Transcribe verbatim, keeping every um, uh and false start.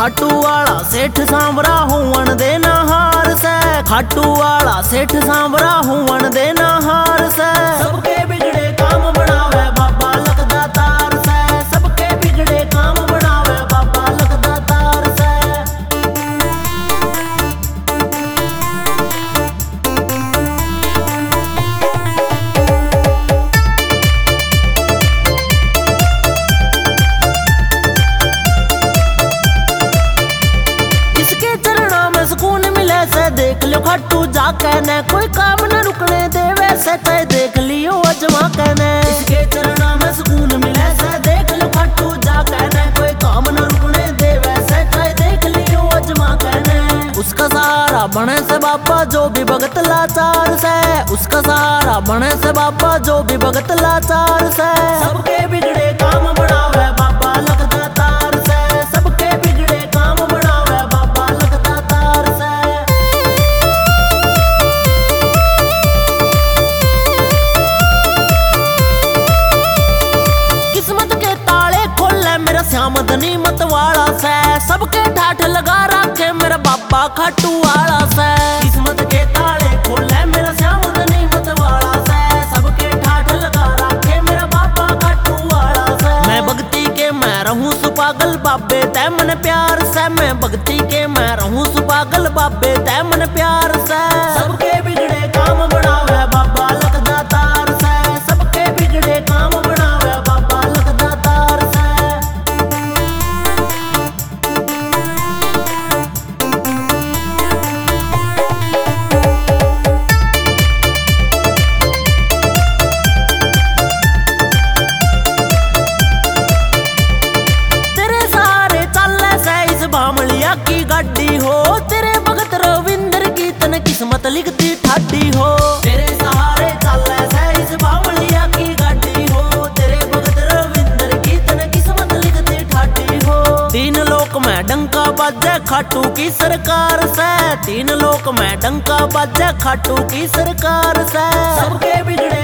खाटू वाला सेठ सांवरा हुवन देना हार से, खाटू वाला सेठ सांवरा हुवन देना हार से। सबके बिगड़े काम बनावे बाबा लगदा तार से, सबके बिगड़े काम बनावे बाबा लगदा तार से। सुकून मिले से देख लो खाटू जाके ने, कोई काम न रुकने देवे से तय देख लियो अजमा कहने। इसके चरणों में सुकून मिले से देख लो खाटू जाके ने, कोई काम न रुकने देवे से तय देख लियो अजमा कहने। उसका सहारा बने से बाबा जो भी भगत लाचार से, उसका सहारा बने से बाबा जो भी भगत लाचार से। सबके बिगड़े काम बनावे बाबा लगदा तार से, सबके बिगड़े काम बनावे बाबा लगदा तार से। किस्मत के ताले खोले मेरा श्याम धनी मत वाला से, सबके ठाठ लगा रखे मेरा बाबा खाटू वाला से। किस्मत के ताले खोले मेरा श्याम धनी मत वाला से, सबके ठाठ लगा रखे मेरा बाबा खाटू वाला से। मैं भक्ति के मैं रहूं सुपागल बाबे तै मन प्यार से, मैं भक्ति के मैं रहूं सुपागल बाबे तै मन प्यार से। सबके बिगड़े काम बनावे बाबा लगदा तार से, सबके बिगड़े काम बनावे बाबा लगदा तार से। तेरे सारे चाले से इस बामलिया की गाड़ी हो, तेरे भगत रविंदर की तन किस्मत लिखती ठाडी हो। तेरे सहारे चाले से इस बामलिया की गाड़ी हो, तेरे भगत रविंदर की तन किस्मत लिखती ठाडी हो। तीन लोक में डंका बाजे खाटू की सरकार से, तीन लोक में डंका बाजे खाटू की सरकार से। सबके बिगड़े